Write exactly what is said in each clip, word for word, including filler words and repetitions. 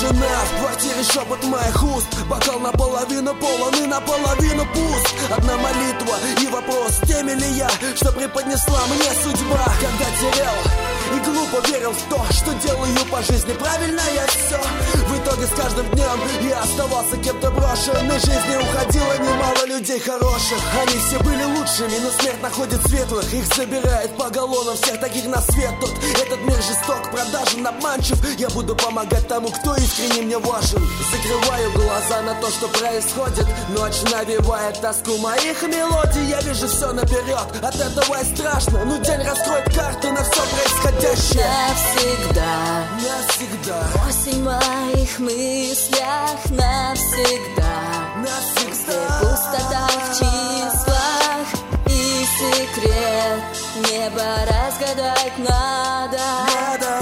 Тишина, в квартире шепот моих уст. Бокал наполовину полон и наполовину пуст. Одна молитва и вопрос, теми ли я, что преподнесла мне судьба. Когда терял и глупо верил в то, что делаю по жизни правильно я все. В итоге с каждым днем я оставался кем-то брошенной. Жизни уходило немало людей хороших. Они все были лучшими, но смерть находит светлых. Их забирает по галлонам, всех таких на свет тут. Этот мир жесток, продажен, обманчив. Я буду помогать тому, кто искренне мне важен. Закрываю глаза на то, что происходит. Ночь навевает тоску моих мелодий. Я вижу все наперед, от этого и страшно. Ну день раскроет карты на все происходящее. Навсегда, навсегда, осень в моих мыслях. Навсегда, навсегда, пустота в числах и секрет небо разгадать надо. надо.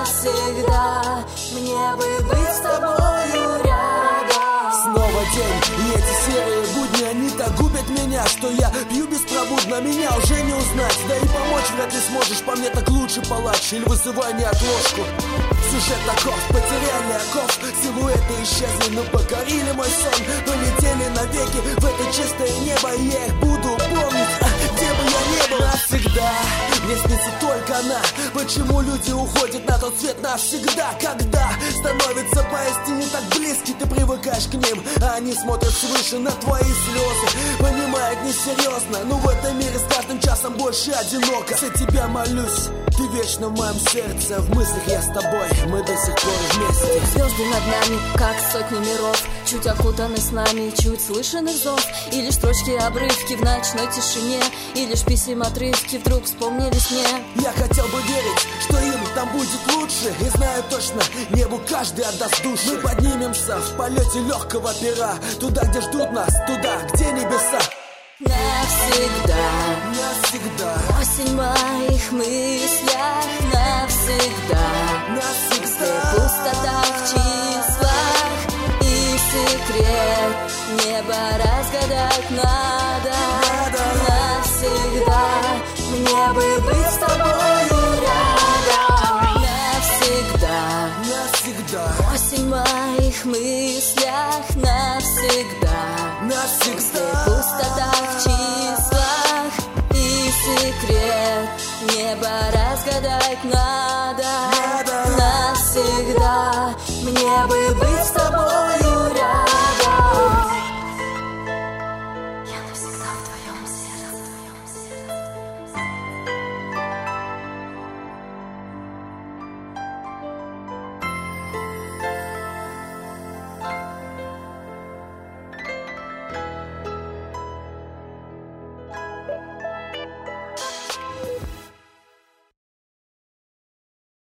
Навсегда мне бы быть с тобою рядом. Снова день, и эти серые будни, они так губят меня, что я пью беспробудно, меня уже не узнать. Да и помочь вряд ли сможешь, по мне так лучше палач или вызывай неотложку. Сюжет таков, потеряли оков, силуэты исчезли, но покорили мой сон. Полетели навеки в это чистое небо, и я их буду помнить, а, где бы я ни был. Навсегда, мне снится только она. Почему люди уходят на тот свет навсегда? Когда становится поистине так близки, ты привыкаешь к ним, а они смотрят свыше на твои слезы. Понимают несерьезно, но в этом мире с каждым часом больше одиноко. За тебя молюсь, ты вечно в моем сердце. В мыслях я с тобой, мы до сих пор вместе. Звезды над нами, как сотни миров, чуть окутаны с нами, чуть слышен их зов. И лишь строчки, обрывки в ночной тишине, и лишь писем, отрывки вдруг вспомнились мне. Я хотел бы верить, что им там будет лучше. И знаю точно, небу каждый отдаст душу. Мы поднимемся в полете легкого пера, туда, где ждут нас, туда, где небеса. Навсегда, навсегда, осень в моих мыслях. Навсегда, навсегда, пустота в числах и секрет небо разгадать надо. надо. Навсегда мне бы быть с тобою рядом. Навсегда, навсегда, осень в моих мыслях. Навсегда, навсегда, пустота в числах и секрет небо разгадать надо. надо. Навсегда мне бы